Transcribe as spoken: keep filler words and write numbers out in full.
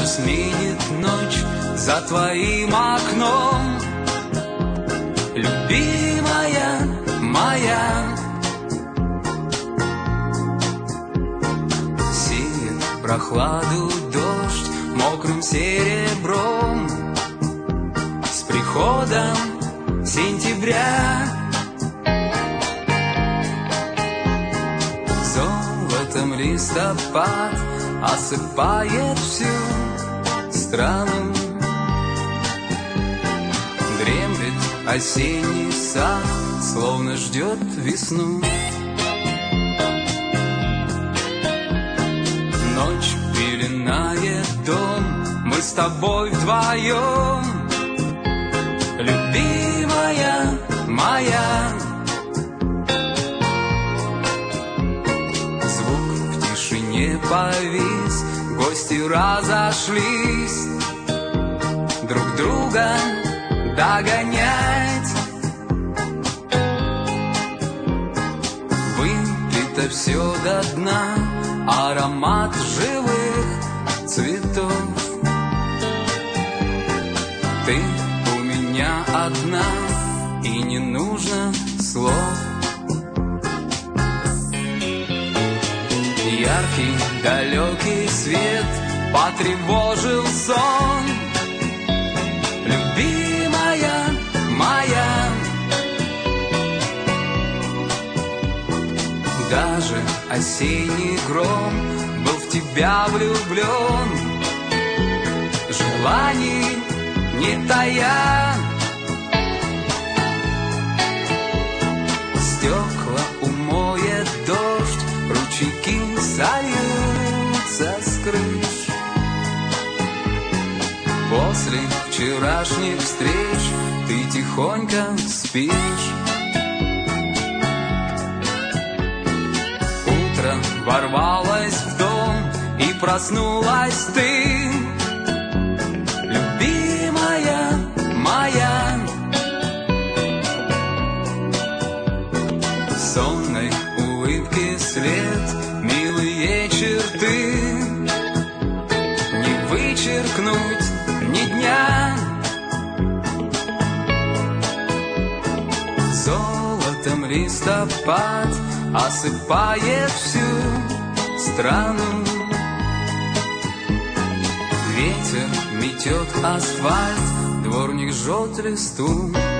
сменит ночь за твоим окном. Любимая моя, сеет прохладу дождь мокрым серебром. С приходом сентября золотом листопад осыпает всю страну. Дремлет осенний сад, словно ждет весну. Ночь пеленает дом, мы с тобой вдвоем. Любимая моя, звук в тишине повис, гости разошлись, друг друга догонять. Выпито все до дна, аромат живых цветов. Ты у меня одна, и не нужно слов. Яркий далекий свет потревожил сон. Любимая моя, даже осенний гром был в тебя влюблен. Желаний не тая, стекла умоет дождь, ручейки сольются с крыш. После вчерашних встреч ты тихонько спишь. Утро ворвалось в дом, и проснулась ты. Любимая моя, сонной улыбки след, милые черты не вычеркнуть ни дня. Золотом листопад осыпает всю страну. Ветер метет асфальт, дворник жжет листу.